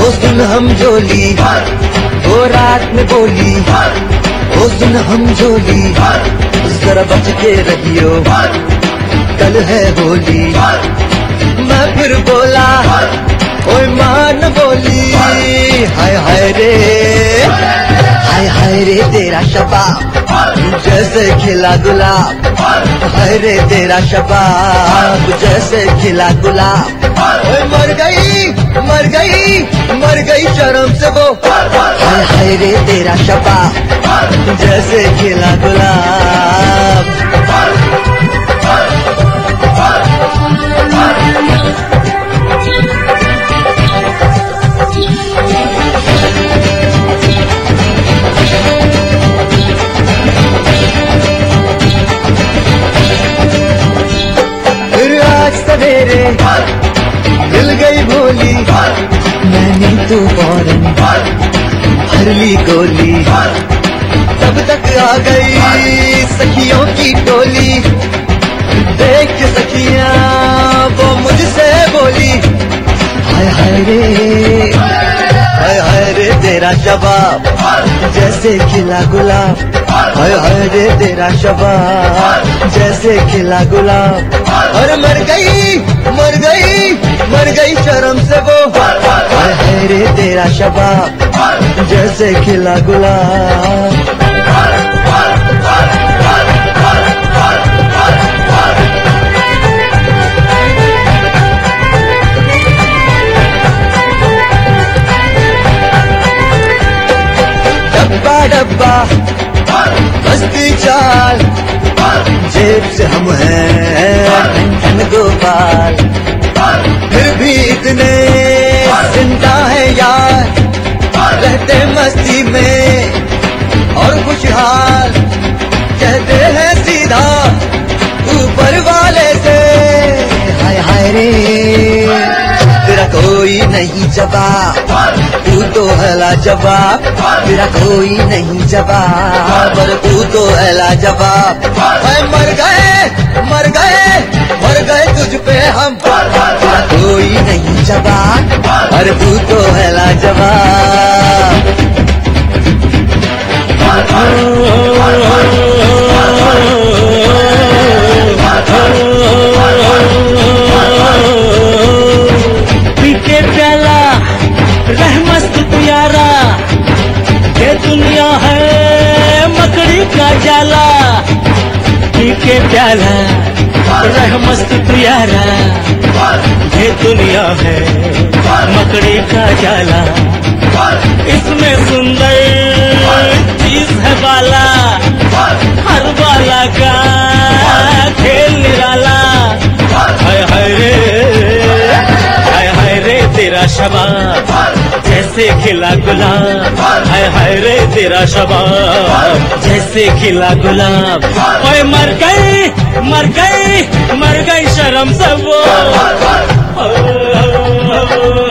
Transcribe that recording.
सुन हम जोली, वो रात में बोली, ओ सुन हम जोली, जरा बच के रहियो, कल है होली। मैं फिर बोला, ओए मान बोली, हाय हाय रे, हाय हाय रे तेरा शबाब जैसे खिला गुलाब, हाय रे तेरा शबाब जैसे खिला गुलाब। ओए मर गई, मर गई, मर गई शर्म से वो, हाय हाय रे तेरा शबाब जैसे खिला गुलाब। सवेरे मिल गई भोली, मैंने तो फौरन भर ली गोली। तब तक आ गई सखियों की टोली, देख के सखियां वो मुझसे बोली, हाय हाय रे, हाय हाय रे तेरा शबाब जैसे खिला गुलाब, हाय हाय रे तेरा शबाब जैसे खिला गुलाब। और मर गई, मर गई, मर गई शर्म से वो, हाय हाय रे तेरा शबाब जैसे खिला गुलाब। डब्बा डब्बा मस्ती चाल, जेब से हम हैं ठन गोपाल, फिर भी इतने जिंदा है यार, रहते मस्ती में और खुशहाल, कहते हैं सीधा ऊपर वाले से, हाय हाय रे तेरा कोई नहीं जवाब, तू तो है लाजवाब, तेरा कोई नहीं जवाब, और तू तो है लाजवाब। मर गए, मर गए, मर गए तुझ पे हम, तेरा कोई नहीं जवाब, और तू तो है लाजवाब। पीके प्याला रह मस्त प्यारा, ये दुनिया है मकड़ी का जाला। पीके प्याला रह मस्त प्यारा, ये दुनिया है मकड़ी का जाला। इसमें सुंदर चीज है बाला, हर बाला का खेल निराला। हाय हाय रे, हाय हाय रे तेरा शबाब जैसे खिला गुलाब, हाय हाय रे तेरा शबाब जैसे खिला गुलाब। ओए मर गई, मर गई, मर गई शर्म से वो,